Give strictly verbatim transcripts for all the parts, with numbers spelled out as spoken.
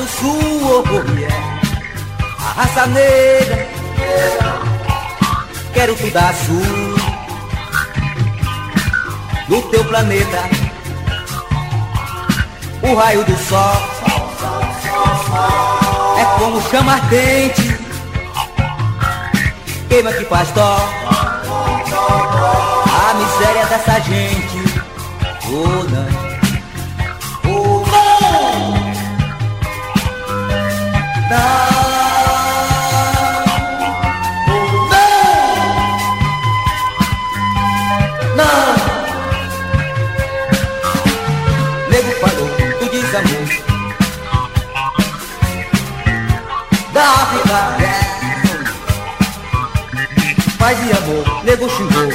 do Sul, oh, oh, yeah. A raça negra, quero tu dar sul no teu planeta. O raio do sol é como chama ardente, queima que faz dó a miséria dessa gente. Oh não, oh não, não. Da África, yeah. Paz e amor, nego xingou.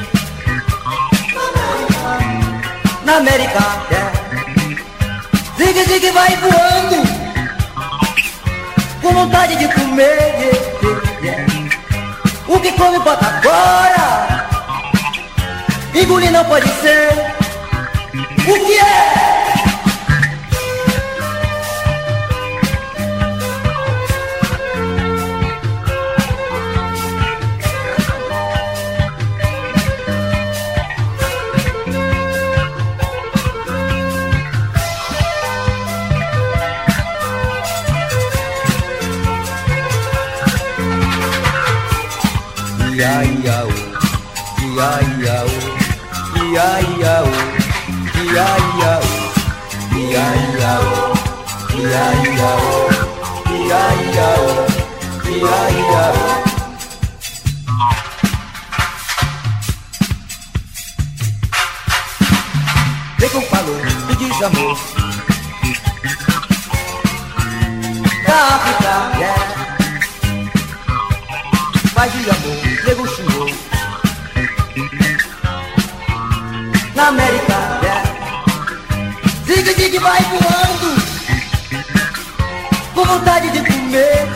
Na América, yeah. Zigue, zigue vai voando, com vontade de comer, yeah, yeah. O que come bota fora, engolir não pode ser. O que é? Ia, ia, oh, ia, ia, oh, ia, ia, oh, ia, ia, oh, ia, ia, oh, ia, ia, oh, ia, ia, oh, ia, ia, oh. Vem com falou do desamor da África, yeah. Paz de amor, nego xingou. Na América, yeah. Zigue, zigue vai voando, com vontade de comer.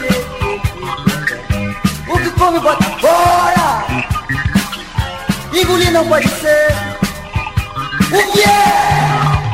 O que come bota fora, engolir não pode ser. O que é?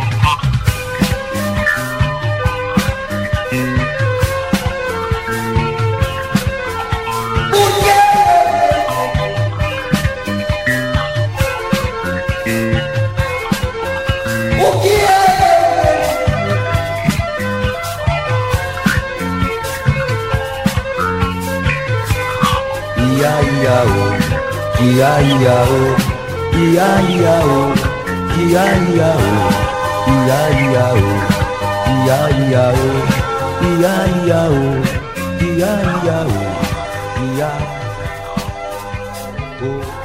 Ia, ia, oh, ia, ia, oh, ia, ia, oh, ia, ia, oh, ia, ia, oh, ia, ia, oh, ia, ia, oh, ia, ia, oh, ia, oh.